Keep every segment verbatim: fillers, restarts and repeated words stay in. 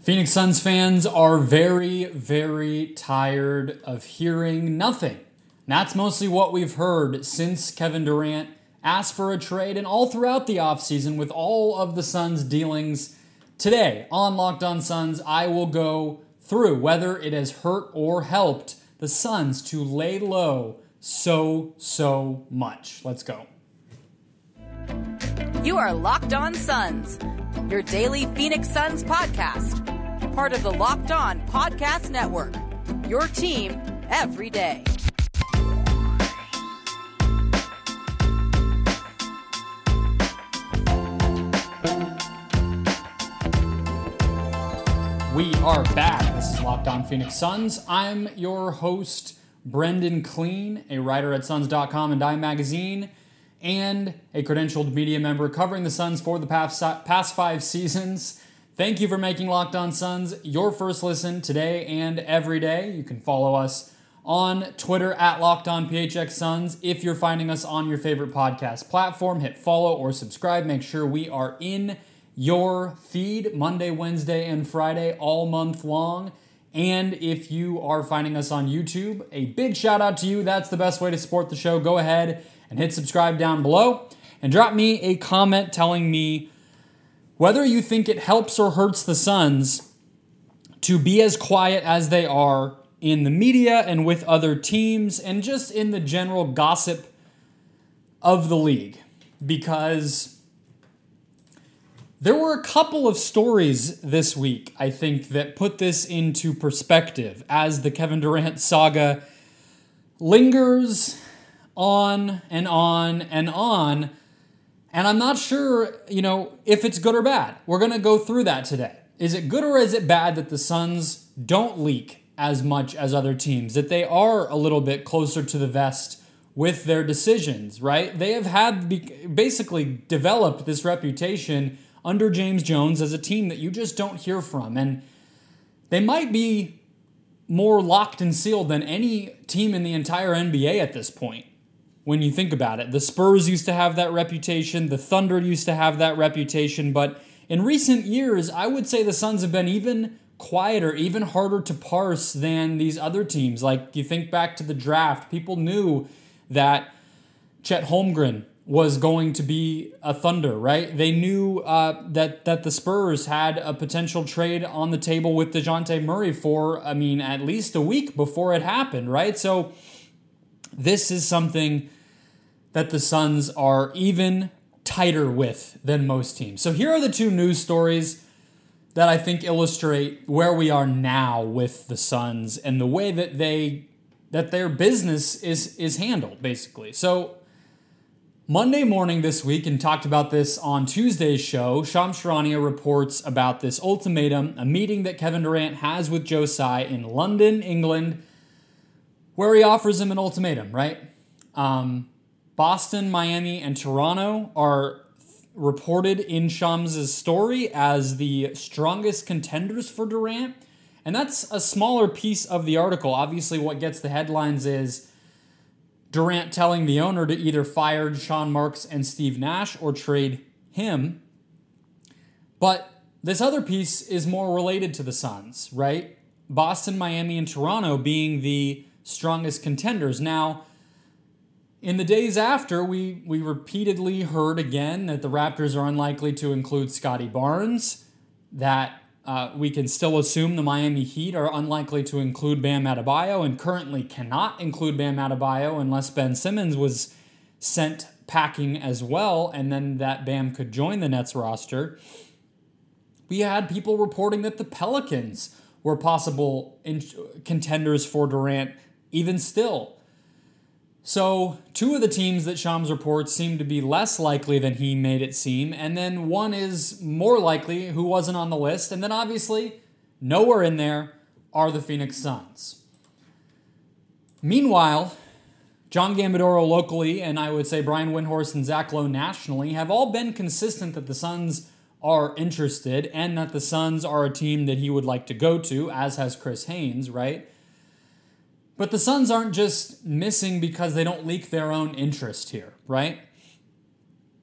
Phoenix Suns fans are very, very tired of hearing nothing. And that's mostly what we've heard since Kevin Durant asked for a trade and all throughout the offseason with all of the Suns' dealings. Today on Locked On Suns, I will go through whether it has hurt or helped the Suns to lay low so, so much. Let's go. You are Locked On Suns, your daily Phoenix Suns podcast. Part of the Locked On Podcast Network, your team every day. We are back. This is Locked On Phoenix Suns. I'm your host, Brendan Clean, a writer at Suns dot com and Dime Magazine, and a credentialed media member covering the Suns for the past, past five seasons. Thank you for making Locked On Suns your first listen today and every day. You can follow us on Twitter at Locked On P H X Suns. If you're finding us on your favorite podcast platform, hit follow or subscribe. Make sure we are in your feed Monday, Wednesday, and Friday all month long. And if you are finding us on YouTube, a big shout out to you. That's the best way to support the show. Go ahead and hit subscribe down below and drop me a comment telling me whether you think it helps or hurts the Suns to be as quiet as they are in the media and with other teams and just in the general gossip of the league. Because there were a couple of stories this week, I think, that put this into perspective as the Kevin Durant saga lingers on and on and on. And I'm not sure, you know, if it's good or bad. We're going to go through that today. Is it good or is it bad that the Suns don't leak as much as other teams, that they are a little bit closer to the vest with their decisions, right? They have had basically developed this reputation under James Jones as a team that you just don't hear from. And they might be more locked and sealed than any team in the entire N B A at this point. When you think about it, the Spurs used to have that reputation, the Thunder used to have that reputation, but in recent years, I would say the Suns have been even quieter, even harder to parse than these other teams. Like, you think back to the draft, people knew that Chet Holmgren was going to be a Thunder, right? They knew uh, that that the Spurs had a potential trade on the table with DeJounte Murray for, I mean, at least a week before it happened, right? So this is something that the Suns are even tighter with than most teams. So here are the two news stories that I think illustrate where we are now with the Suns and the way that they that their business is is handled, basically. So Monday morning this week, and talked about this on Tuesday's show, Shams Charania reports about this ultimatum, a meeting that Kevin Durant has with Joe Tsai in London, England, where he offers him an ultimatum, right? Um, Boston, Miami, and Toronto are reported in Shams' story as the strongest contenders for Durant. And that's a smaller piece of the article. Obviously, what gets the headlines is Durant telling the owner to either fire Sean Marks and Steve Nash or trade him. But this other piece is more related to the Suns, right? Boston, Miami, and Toronto being the strongest contenders. Now, in the days after, we, we repeatedly heard again that the Raptors are unlikely to include Scotty Barnes, that uh, we can still assume the Miami Heat are unlikely to include Bam Adebayo and currently cannot include Bam Adebayo unless Ben Simmons was sent packing as well, and then that Bam could join the Nets roster. We had people reporting that the Pelicans were possible in- contenders for Durant even still. So two of the teams that Shams reports seem to be less likely than he made it seem, and then one is more likely who wasn't on the list, and then obviously nowhere in there are the Phoenix Suns. Meanwhile, John Gambadoro locally, and I would say Brian Windhorst and Zach Lowe nationally, have all been consistent that the Suns are interested and that the Suns are a team that he would like to go to, as has Chris Haynes, right? But the Suns aren't just missing because they don't leak their own interest here, right?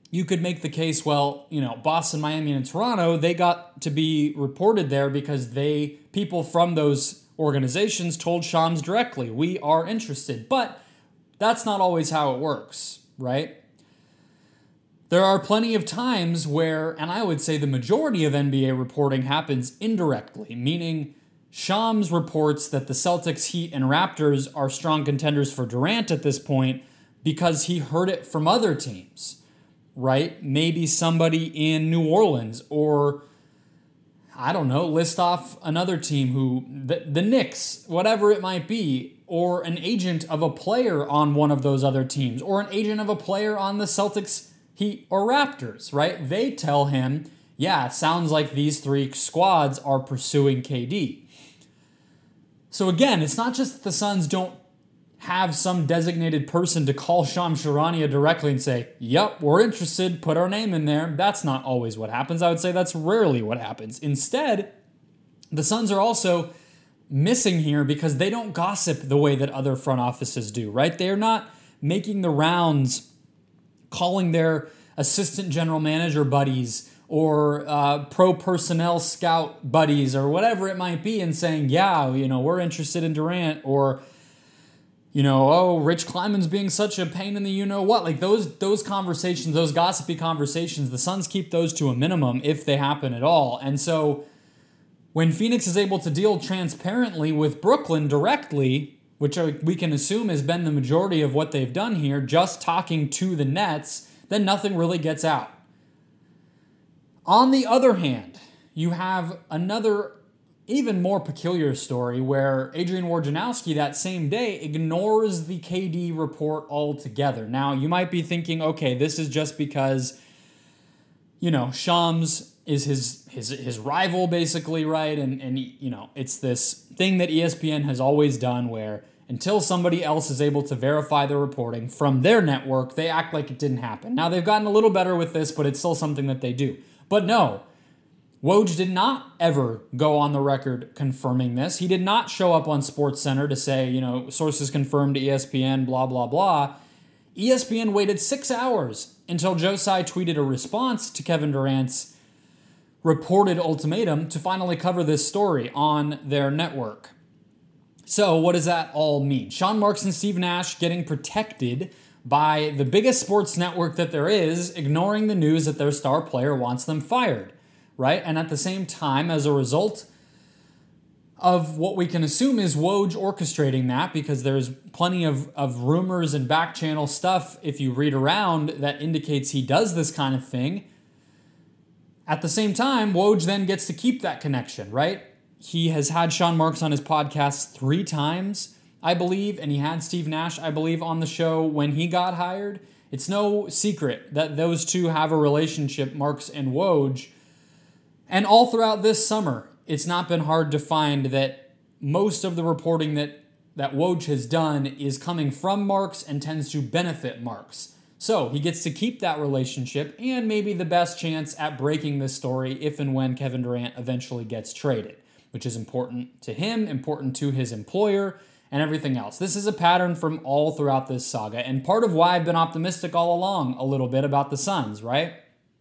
you could make the case, well, you know, Boston, Miami, and Toronto, they got to be reported there because they, people from those organizations told Shams directly, we are interested. But that's not always how it works, right? There are plenty of times where, and I would say the majority of N B A reporting happens indirectly, meaning Shams reports that the Celtics, Heat, and Raptors are strong contenders for Durant at this point because he heard it from other teams, right? Maybe somebody in New Orleans, or I don't know, list off another team who, the, the Knicks, whatever it might be, or an agent of a player on one of those other teams, or an agent of a player on the Celtics, Heat, or Raptors, right? They tell him, yeah, it sounds like these three squads are pursuing K D. So again, it's not just that the Suns don't have some designated person to call Shams Charania directly and say, yep, we're interested, put our name in there. That's not always what happens. I would say that's rarely what happens. Instead, the Suns are also missing here because they don't gossip the way that other front offices do, right? They're not making the rounds, calling their assistant general manager buddies or uh, pro personnel scout buddies or whatever it might be and saying, yeah, you know, we're interested in Durant, or, you know, oh, Rich Kleiman's being such a pain in the you-know-what. Like those those conversations, those gossipy conversations, the Suns keep those to a minimum if they happen at all. And so when Phoenix is able to deal transparently with Brooklyn directly, which we can assume has been the majority of what they've done here, just talking to the Nets, then nothing really gets out. On the other hand, you have another even more peculiar story where Adrian Wojnarowski that same day ignores the K D report altogether. Now, you might be thinking, okay, this is just because, you know, Shams is his his his rival basically, right? And, and you know, it's this thing that E S P N has always done where until somebody else is able to verify the reporting from their network, they act like it didn't happen. Now, they've gotten a little better with this, but it's still something that they do. But no, Woj did not ever go on the record confirming this. He did not show up on SportsCenter to say, you know, sources confirmed to E S P N, blah, blah, blah. E S P N waited six hours until Joe Tsai tweeted a response to Kevin Durant's reported ultimatum to finally cover this story on their network. So what does that all mean? Sean Marks and Steve Nash getting protected by the biggest sports network that there is, ignoring the news that their star player wants them fired, right? And at the same time, as a result of what we can assume is Woj orchestrating that, because there's plenty of, of rumors and back channel stuff, if you read around, that indicates he does this kind of thing. At the same time, Woj then gets to keep that connection, right? He has had Sean Marks on his podcast three times, I believe, and he had Steve Nash, I believe, on the show when he got hired. It's no secret that those two have a relationship, Marks and Woj. And all throughout this summer, it's not been hard to find that most of the reporting that, that Woj has done is coming from Marks and tends to benefit Marks. So he gets to keep that relationship and maybe the best chance at breaking this story if and when Kevin Durant eventually gets traded, which is important to him, important to his employer, and everything else. This is a pattern from all throughout this saga, and part of why I've been optimistic all along a little bit about the Suns, right?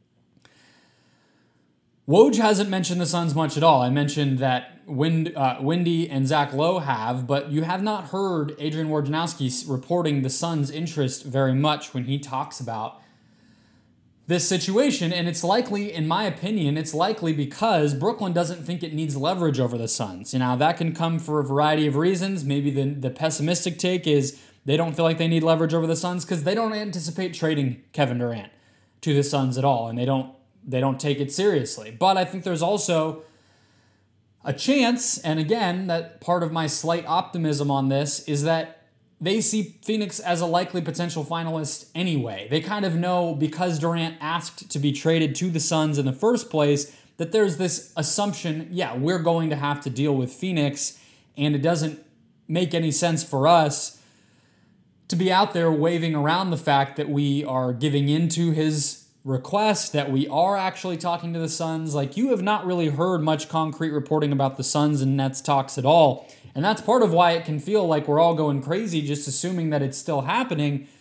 Woj hasn't mentioned the Suns much at all. I mentioned that Wind, uh, Windy and Zach Lowe have, but you have not heard Adrian Wojnarowski reporting the Suns' interest very much when he talks about this situation, and it's likely, in my opinion, it's likely because Brooklyn doesn't think it needs leverage over the Suns. You know, that can come for a variety of reasons. Maybe the, the pessimistic take is they don't feel like they need leverage over the Suns because they don't anticipate trading Kevin Durant to the Suns at all, and they don't they don't take it seriously. But I think there's also a chance, and again, that part of my slight optimism on this is that they see Phoenix as a likely potential finalist anyway. They kind of know, because Durant asked to be traded to the Suns in the first place, that there's this assumption, yeah, we're going to have to deal with Phoenix, and it doesn't make any sense for us to be out there waving around the fact that we are giving into his request, that we are actually talking to the Suns. Like, you have not really heard much concrete reporting about the Suns and Nets talks at all. And that's part of why it can feel like we're all going crazy just assuming that it's still happening.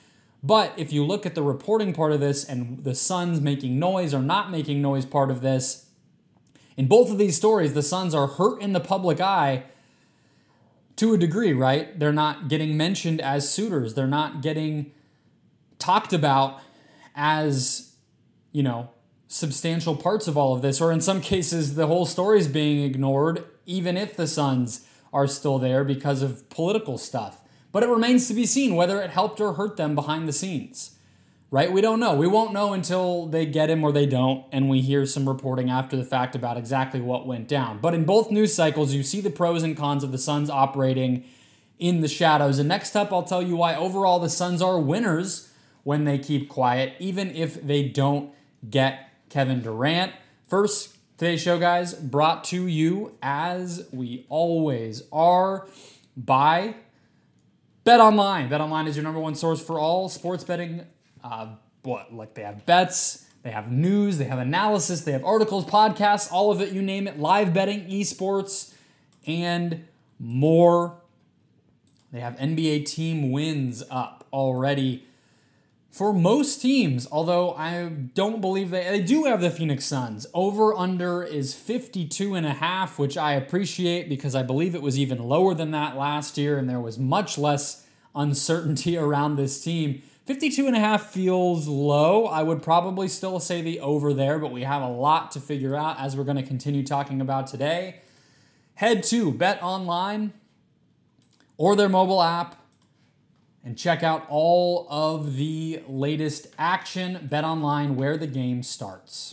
But if you look at the reporting part of this and the Suns making noise or not making noise part of this, in both of these stories, the Suns are hurt in the public eye to a degree, right? They're not getting mentioned as suitors. They're not getting talked about as, you know, substantial parts of all of this. Or in some cases, the whole story is being ignored, even if the Suns are still there because of political stuff. But it remains to be seen whether it helped or hurt them behind the scenes, right? We don't know. We won't know until they get him or they don't, and we hear some reporting after the fact about exactly what went down. But in both news cycles, you see the pros and cons of the Suns operating in the shadows. And next up, I'll tell you why overall the Suns are winners when they keep quiet, even if they don't get Kevin Durant. First, today's show, guys, brought to you, as we always are, by BetOnline. BetOnline is your number one source for all sports betting. Uh, what, like they have bets, they have news, they have analysis, they have articles, podcasts, all of it, you name it, live betting, esports, and more. They have N B A team wins up already for most teams, although I don't believe they, they do have the Phoenix Suns. Over-under is fifty-two and a half, which I appreciate because I believe it was even lower than that last year, and there was much less uncertainty around this team. fifty-two and a half feels low. I would probably still say the over there, but we have a lot to figure out as we're going to continue talking about today. Head to BetOnline or their mobile app and check out all of the latest action. BetOnline, where the game starts.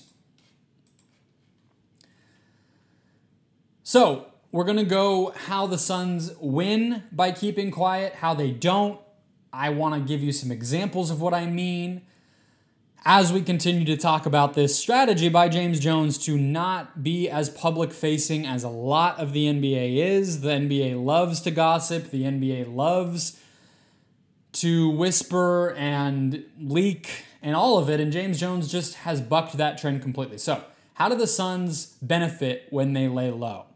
So, we're going to go how the Suns win by keeping quiet, how they don't. I want to give you some examples of what I mean as we continue to talk about this strategy by James Jones to not be as public-facing as a lot of the N B A is. The N B A loves to gossip. The N B A loves to whisper and leak and all of it, and James Jones just has bucked that trend completely. So, how do the Suns benefit when they lay low?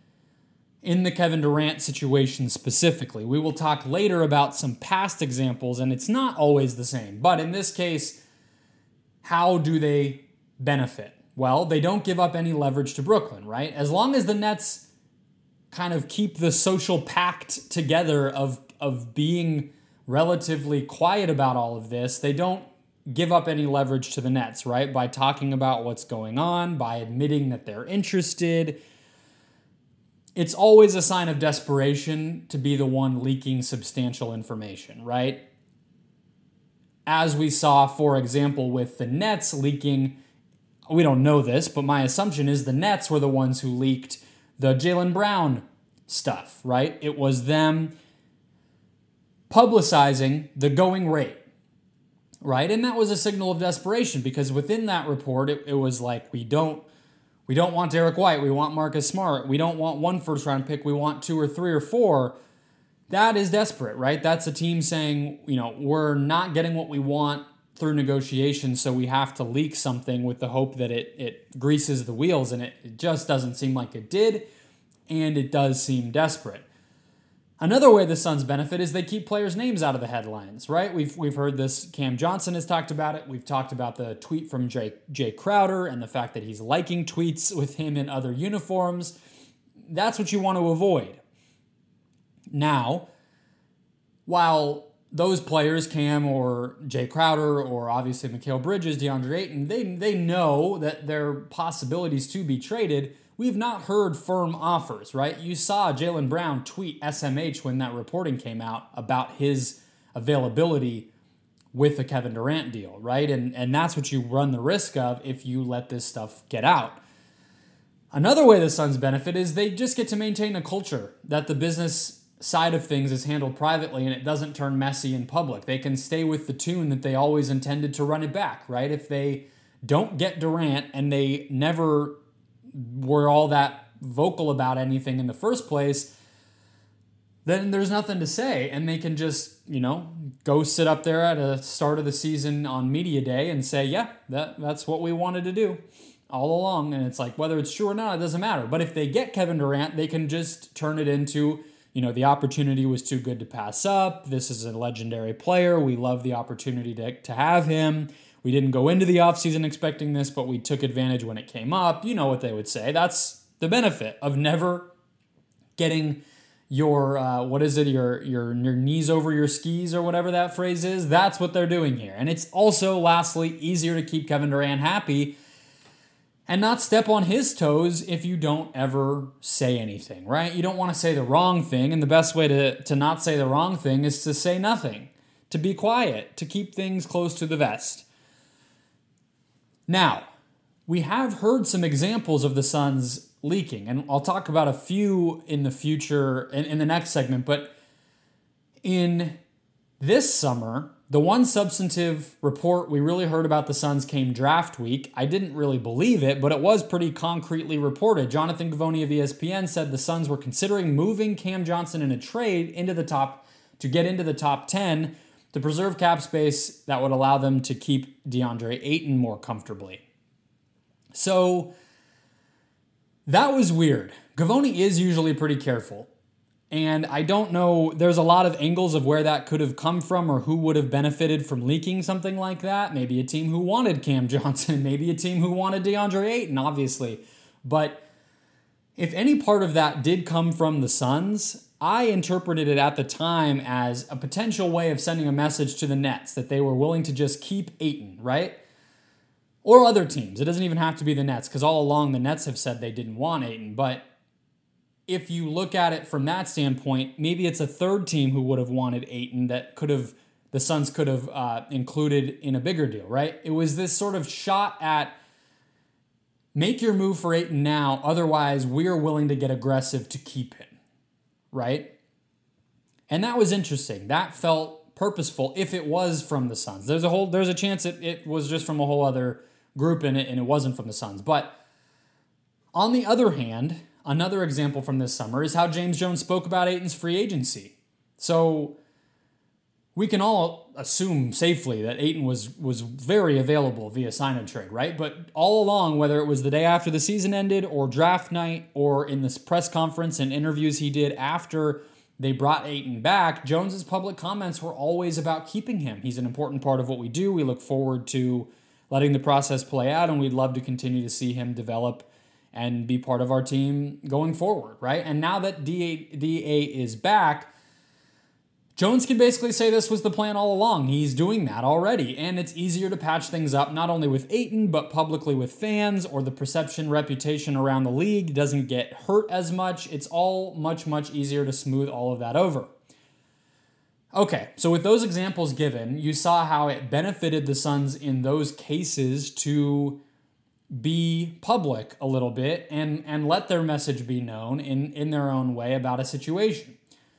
In the Kevin Durant situation specifically. We will talk later about some past examples, and it's not always the same. But in this case, how do they benefit? Well, they don't give up any leverage to Brooklyn, right? As long as the Nets kind of keep the social pact together of, of being relatively quiet about all of this, they don't give up any leverage to the Nets, right? By talking about what's going on, by admitting that they're interested. It's always a sign of desperation to be the one leaking substantial information, right? As we saw, for example, with the Nets leaking, we don't know this, but my assumption is the Nets were the ones who leaked the Jaylen Brown stuff, right? It was them publicizing the going rate, right? And that was a signal of desperation because within that report, it, it was like, we don't we don't want Derek White, we want Marcus Smart, we don't want one first round pick, we want two or three or four. That is desperate, right? That's a team saying, you know, we're not getting what we want through negotiations, so we have to leak something with the hope that it, it greases the wheels, and it, it just doesn't seem like it did, and it does seem desperate. Another way the Suns benefit is they keep players' names out of the headlines, right? We've we've heard this. Cam Johnson has talked about it. We've talked about the tweet from Jay, Jay Crowder and the fact that he's liking tweets with him in other uniforms. That's what you want to avoid. Now, while those players, Cam or Jay Crowder or obviously Mikal Bridges, DeAndre Ayton, they, they know that there are possibilities to be traded, we've not heard firm offers, right? You saw Jaylen Brown tweet S M H when that reporting came out about his availability with the Kevin Durant deal, right? And, and that's what you run the risk of if you let this stuff get out. Another way the Suns benefit is they just get to maintain a culture that the business side of things is handled privately and it doesn't turn messy in public. They can stay with the tune that they always intended to run it back, right? If they don't get Durant and they never were all that vocal about anything in the first place, then there's nothing to say, and they can just, you know, go sit up there at the start of the season on media day and say, yeah, that that's what we wanted to do all along. And it's like, whether it's true or not, it doesn't matter. But if they get Kevin Durant, they can just turn it into, you know, the opportunity was too good to pass up. This is a legendary player. We love the opportunity to, to have him. We didn't go into the offseason expecting this, but we took advantage when it came up. You know what they would say. That's the benefit of never getting your, uh, what is it, your, your, your knees over your skis or whatever that phrase is. That's what they're doing here. And it's also, lastly, easier to keep Kevin Durant happy and not step on his toes if you don't ever say anything, right? You don't want to say the wrong thing, and the best way to, to not say the wrong thing is to say nothing, to be quiet, to keep things close to the vest. Now, we have heard some examples of the Suns leaking, and I'll talk about a few in the future, in, in the next segment, but in this summer, the one substantive report we really heard about the Suns came draft week. I didn't really believe it, but it was pretty concretely reported. Jonathan Givony of E S P N said the Suns were considering moving Cam Johnson in a trade into the top to get into the top ten to preserve cap space that would allow them to keep DeAndre Ayton more comfortably. So that was weird. Givony is usually pretty careful. And I don't know, there's a lot of angles of where that could have come from or who would have benefited from leaking something like that. Maybe a team who wanted Cam Johnson, maybe a team who wanted DeAndre Ayton, obviously. But if any part of that did come from the Suns, I interpreted it at the time as a potential way of sending a message to the Nets that they were willing to just keep Ayton, right? Or other teams. It doesn't even have to be the Nets, because all along the Nets have said they didn't want Ayton, but if you look at it from that standpoint, maybe it's a third team who would have wanted Ayton that could have, the Suns could have uh, included in a bigger deal, right? It was this sort of shot at make your move for Ayton now, otherwise we're willing to get aggressive to keep him, right? And that was interesting. That felt purposeful if it was from the Suns. There's a whole, there's a chance it, it was just from a whole other group in it and it wasn't from the Suns. But on the other hand, another example from this summer is how James Jones spoke about Ayton's free agency. So we can all assume safely that Ayton was was very available via sign and trade, right? But all along, whether it was the day after the season ended or draft night or in this press conference and interviews he did after they brought Ayton back, Jones's public comments were always about keeping him. He's an important part of what we do. We look forward to letting the process play out, and we'd love to continue to see him develop and be part of our team going forward, right? And now that D A is back, Jones can basically say this was the plan all along. He's doing that already, and it's easier to patch things up, not only with Ayton, but publicly with fans, or the perception, reputation around the league doesn't get hurt as much. It's all much, much easier to smooth all of that over. Okay, so with those examples given, you saw how it benefited the Suns in those cases to be public a little bit and, and let their message be known in, in their own way about a situation.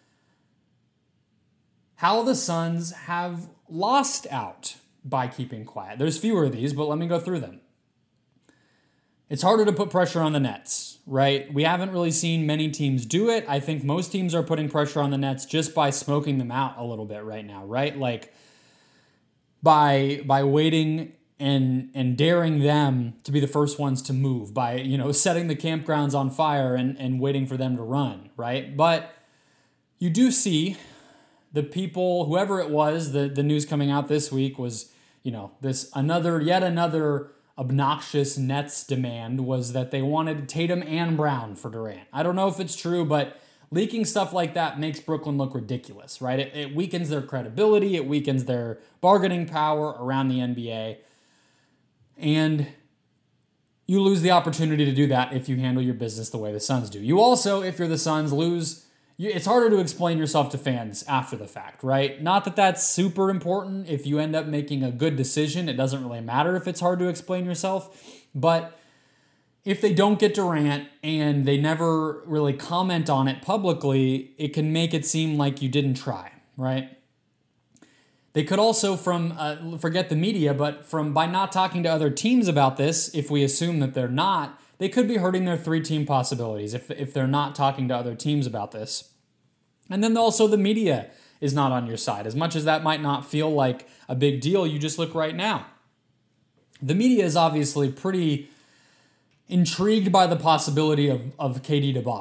How the Suns have lost out by keeping quiet. There's fewer of these, but let me go through them. It's harder to put pressure on the Nets, right? We haven't really seen many teams do it. I think most teams are putting pressure on the Nets just by smoking them out a little bit right now, right? Like by by waiting and and daring them to be the first ones to move, by, you know, setting the campgrounds on fire and, and waiting for them to run, right? But you do see the people, whoever it was, the, the news coming out this week was, you know, this another, yet another obnoxious Nets demand was that they wanted Tatum and Brown for Durant. I don't know if it's true, but leaking stuff like that makes Brooklyn look ridiculous, right? It, it weakens their credibility. It weakens their bargaining power around the N B A. And you lose the opportunity to do that if you handle your business the way the Suns do. You also, if you're the Suns, lose... You, it's harder to explain yourself to fans after the fact, right? Not that that's super important. If you end up making a good decision, it doesn't really matter if it's hard to explain yourself. But if they don't get Durant and they never really comment on it publicly, it can make it seem like you didn't try, right? They could also, from uh, forget the media, but from by not talking to other teams about this, if we assume that they're not, they could be hurting their three-team possibilities if if they're not talking to other teams about this. And then also the media is not on your side. As much as that might not feel like a big deal, you just look right now. The media is obviously pretty intrigued by the possibility of, of K D to Boston.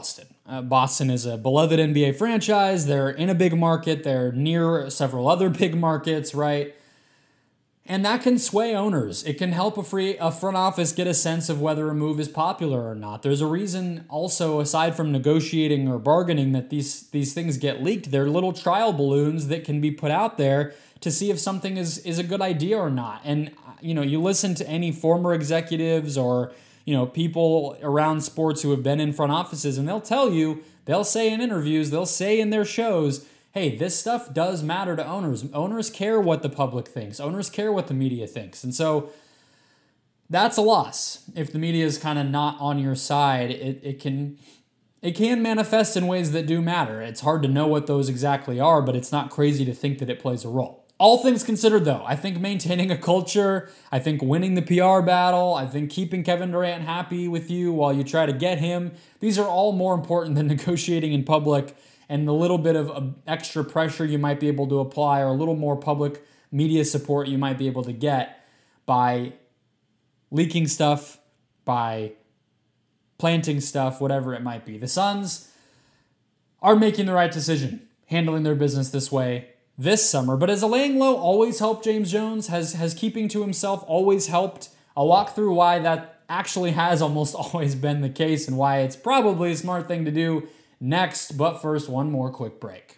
Uh, Boston is a beloved N B A franchise. They're in a big market. They're near several other big markets, right? And that can sway owners. It can help a free a front office get a sense of whether a move is popular or not. There's a reason also, aside from negotiating or bargaining, that these, these things get leaked. They're little trial balloons that can be put out there to see if something is, is a good idea or not. And, you know, you listen to any former executives or, you know, people around sports who have been in front offices, and they'll tell you, they'll say in interviews, they'll say in their shows, hey, this stuff does matter to owners. Owners care what the public thinks. Owners care what the media thinks. And so that's a loss. If the media is kind of not on your side, it, it can it can manifest in ways that do matter. It's hard to know what those exactly are, but it's not crazy to think that it plays a role. All things considered, though, I think maintaining a culture, I think winning the P R battle, I think keeping Kevin Durant happy with you while you try to get him, these are all more important than negotiating in public and the little bit of extra pressure you might be able to apply or a little more public media support you might be able to get by leaking stuff, by planting stuff, whatever it might be. The Suns are making the right decision, handling their business this way this summer. But has laying low always helped James Jones? Has, has keeping to himself always helped? I'll walk through why that actually has almost always been the case and why it's probably a smart thing to do next, but first, one more quick break.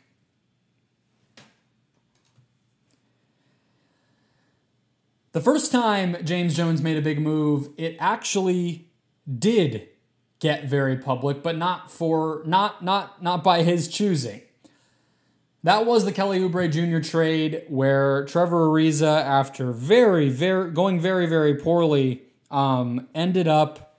The first time James Jones made a big move, it actually did get very public, but not for not not not by his choosing. That was the Kelly Oubre Junior trade, where Trevor Ariza, after very very going very very poorly, um, ended up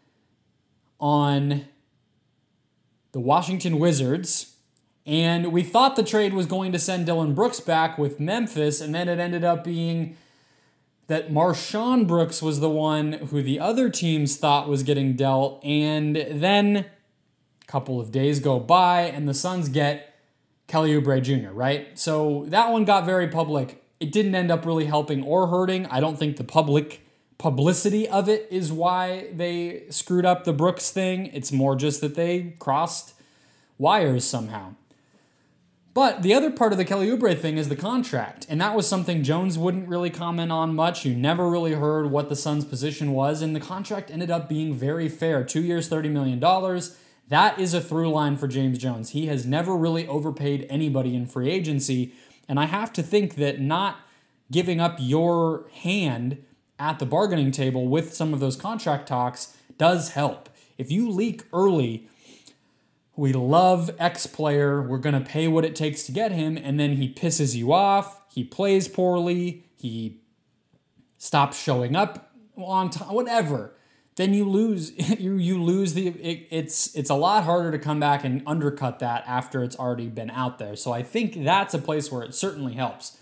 on the Washington Wizards, and we thought the trade was going to send Dillon Brooks back with Memphis, and then it ended up being that Marshawn Brooks was the one who the other teams thought was getting dealt, and then a couple of days go by, and the Suns get Kelly Oubre Junior, right? So that one got very public. It didn't end up really helping or hurting. I don't think the public publicity of it is why they screwed up the Brooks thing. It's more just that they crossed wires somehow. But the other part of the Kelly Oubre thing is the contract, and that was something Jones wouldn't really comment on much. You never really heard what the Suns' position was, and the contract ended up being very fair. Two years, thirty million dollars. That is a through line for James Jones. He has never really overpaid anybody in free agency, and I have to think that not giving up your hand at the bargaining table with some of those contract talks does help. If you leak early, we love X player, we're going to pay what it takes to get him, and then he pisses you off, he plays poorly, he stops showing up on time, whatever, then you lose you you lose the it, it's it's a lot harder to come back and undercut that after it's already been out there. So I think that's a place where it certainly helps.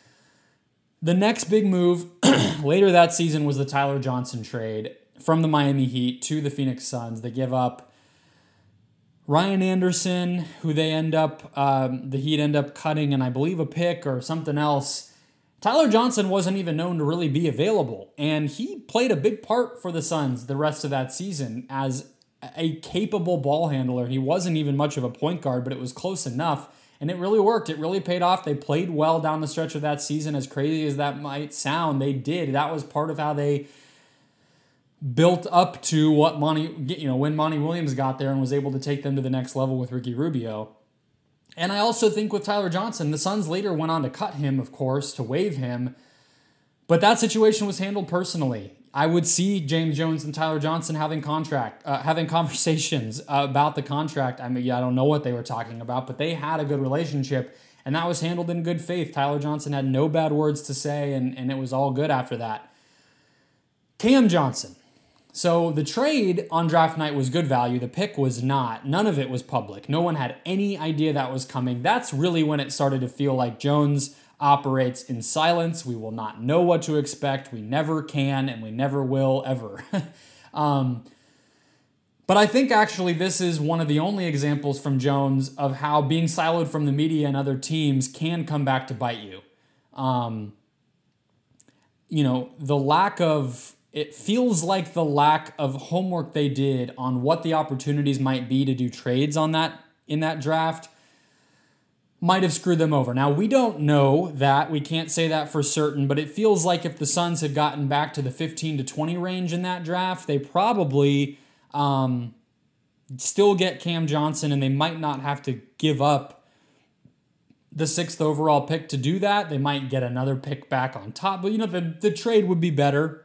The next big move later that season was the Tyler Johnson trade from the Miami Heat to the Phoenix Suns. They give up Ryan Anderson, who they end up, um, the Heat end up cutting, and I believe a pick or something else. Tyler Johnson wasn't even known to really be available, and he played a big part for the Suns the rest of that season as a capable ball handler. He wasn't even much of a point guard, but it was close enough. And it really worked. It really paid off. They played well down the stretch of that season. As crazy as that might sound, they did. That was part of how they built up to what Monty, you know, when Monty Williams got there and was able to take them to the next level with Ricky Rubio. And I also think with Tyler Johnson, the Suns later went on to cut him, of course, to waive him. But that situation was handled personally. I would see James Jones and Tyler Johnson having contract, uh, having conversations uh, about the contract. I mean, I don't know what they were talking about, but they had a good relationship, and that was handled in good faith. Tyler Johnson had no bad words to say, and, and it was all good after that. Cam Johnson. So the trade on draft night was good value. The pick was not. None of it was public. No one had any idea that was coming. That's really when it started to feel like Jones operates in silence. We will not know what to expect. We never can, and we never will ever. um, but I think actually this is one of the only examples from Jones of how being siloed from the media and other teams can come back to bite you. Um, you know, the lack of it feels like the lack of homework they did on what the opportunities might be to do trades on that in that draft might have screwed them over. Now, we don't know that. We can't say that for certain, but it feels like if the Suns had gotten back to the fifteen to twenty range in that draft, they probably um, still get Cam Johnson, and they might not have to give up the sixth overall pick to do that. They might get another pick back on top, but you know, the, the trade would be better.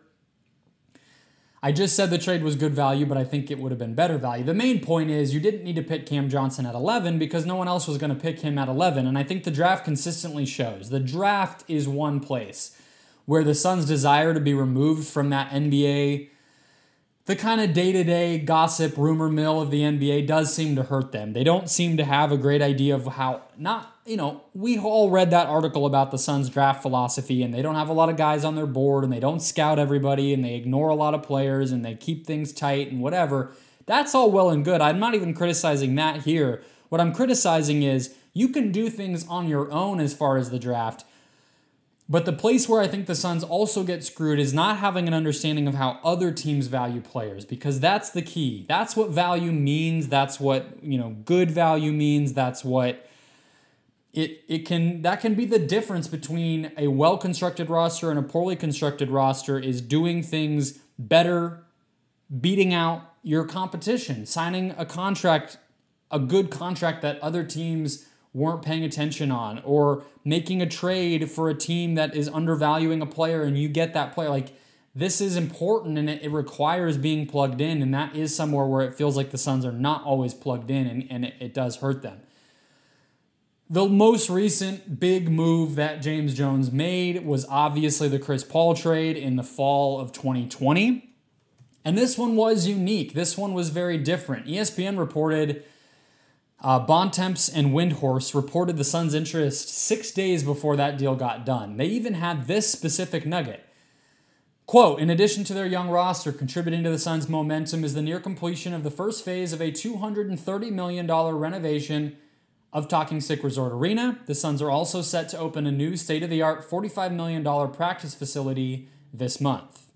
I just said the trade was good value, but I think it would have been better value. The main point is you didn't need to pick Cam Johnson at eleven because no one else was going to pick him at eleven, and I think the draft consistently shows. The draft is one place where the Suns' desire to be removed from that N B A, the kind of day-to-day gossip rumor mill of the N B A does seem to hurt them. They don't seem to have a great idea of how, not, you know, we all read that article about the Suns' draft philosophy, and they don't have a lot of guys on their board, and they don't scout everybody, and they ignore a lot of players, and they keep things tight and whatever. That's all well and good. I'm not even criticizing that here. What I'm criticizing is you can do things on your own as far as the draft, but the place where I think the Suns also get screwed is not having an understanding of how other teams value players, because that's the key. That's what value means. That's what, you know, good value means. That's what it it can that can be the difference between a well-constructed roster and a poorly constructed roster, is doing things better, beating out your competition, signing a contract, a good contract that other teams weren't paying attention on, or making a trade for a team that is undervaluing a player and you get that player. Like, this is important, and it, it requires being plugged in, and that is somewhere where it feels like the Suns are not always plugged in, and, and it, it does hurt them. The most recent big move that James Jones made was obviously the Chris Paul trade in the fall of twenty twenty, and this one was unique. This one was very different. E S P N reported Uh, Bontemps and Windhorst reported the Suns' interest six days before that deal got done. They even had this specific nugget. Quote, in addition to their young roster, contributing to the Suns' momentum is the near completion of the first phase of a two hundred thirty million dollars renovation of Talking Stick Resort Arena. The Suns are also set to open a new state-of-the-art forty-five million dollars practice facility this month.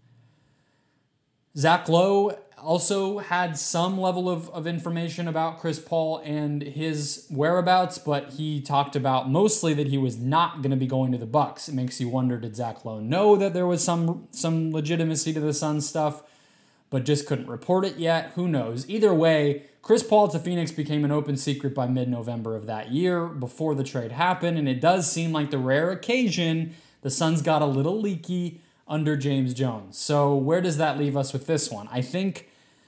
Zach Lowe also had some level of, of information about Chris Paul and his whereabouts, but he talked about mostly that he was not going to be going to the Bucks. It makes you wonder, did Zach Lowe know that there was some some legitimacy to the Suns stuff, but just couldn't report it yet? Who knows? Either way, Chris Paul to Phoenix became an open secret by mid-November of that year before the trade happened, and it does seem like the rare occasion the Suns got a little leaky under James Jones. So where does that leave us with this one? I think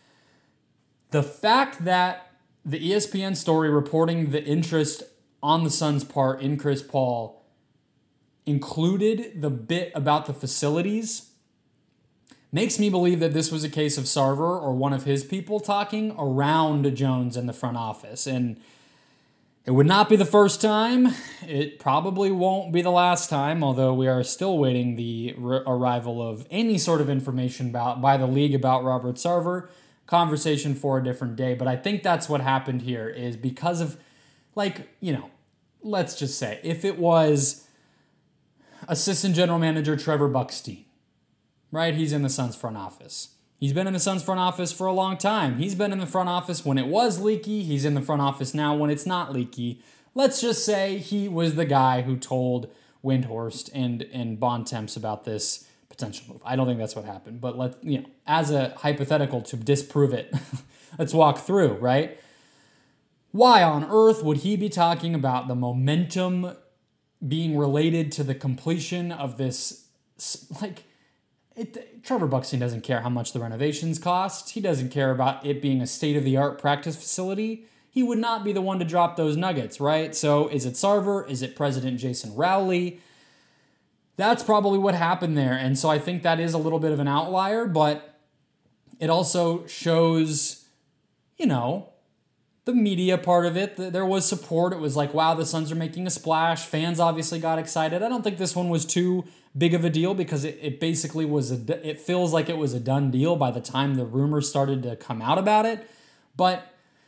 the fact that the E S P N story reporting the interest on the Suns' part in Chris Paul included the bit about the facilities makes me believe that this was a case of Sarver or one of his people talking around Jones in the front office. And it would not be the first time. It probably won't be the last time, although we are still waiting the r- arrival of any sort of information about by the league about Robert Sarver. Conversation for a different day. But I think that's what happened here, is because of, like, you know, let's just say, if it was assistant general manager Trevor Buckstein, right? He's in the Suns front office. He's been in the Suns front office for a long time. He's been in the front office when it was leaky. He's in the front office now when it's not leaky. Let's just say he was the guy who told Windhorst and, and Bontemps about this potential move. I don't think that's what happened, but let you know, as a hypothetical to disprove it, let's walk through, right? Why on earth would he be talking about the momentum being related to the completion of this? Like, it, Trevor Buckstein doesn't care how much the renovations cost. He doesn't care about it being a state-of-the-art practice facility. He would not be the one to drop those nuggets, right? So is it Sarver? Is it President Jason Rowley? That's probably what happened there. And so I think that is a little bit of an outlier, but it also shows, you know, the media part of it. There was support. It was like, wow, the Suns are making a splash. Fans obviously got excited. I don't think this one was too big of a deal because it, it basically was, a, it feels like it was a done deal by the time the rumors started to come out about it. But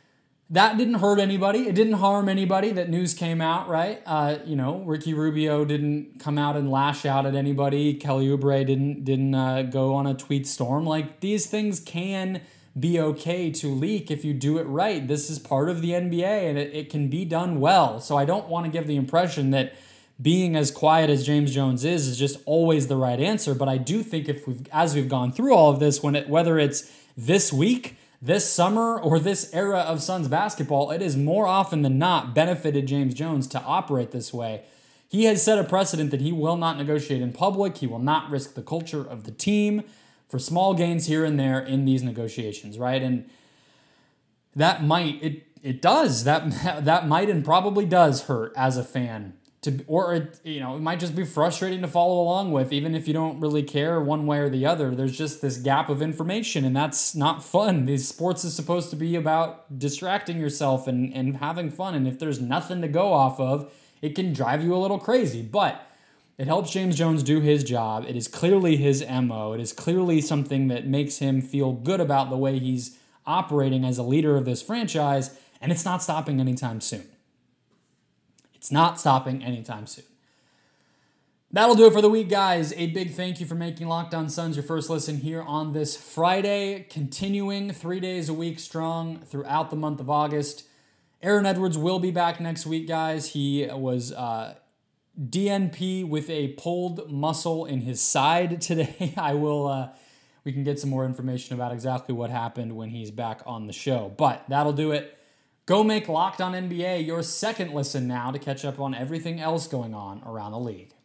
that didn't hurt anybody. It didn't harm anybody that news came out, right? Uh, you know, Ricky Rubio didn't come out and lash out at anybody. Kelly Oubre didn't didn't uh, go on a tweet storm. Like, these things can be okay to leak if you do it right. This is part of the N B A, and it, it can be done well. So I don't want to give the impression that being as quiet as James Jones is is just always the right answer. But I do think if we've, as we've gone through all of this, when it, whether it's this week, this summer, or this era of Suns basketball, it has more often than not benefited James Jones to operate this way. He has set a precedent that he will not negotiate in public. He will not risk the culture of the team for small gains here and there in these negotiations, right? And that might, it it does, that that might and probably does hurt as a fan. To, or it, you know, it might just be frustrating to follow along with, even if you don't really care one way or the other. There's just this gap of information, and that's not fun. These sports is supposed to be about distracting yourself and, and having fun, and if there's nothing to go off of, it can drive you a little crazy. But it helps James Jones do his job. It is clearly his M O. It is clearly something that makes him feel good about the way he's operating as a leader of this franchise, and it's not stopping anytime soon. It's not stopping anytime soon. That'll do it for the week, guys. A big thank you for making Locked On Suns your first listen here on this Friday, continuing three days a week strong throughout the month of August. Aaron Edwards will be back next week, guys. He was uh, D N P with a pulled muscle in his side today. I will. Uh, we can get some more information about exactly what happened when he's back on the show. But that'll do it. Go make Locked On N B A your second listen now to catch up on everything else going on around the league.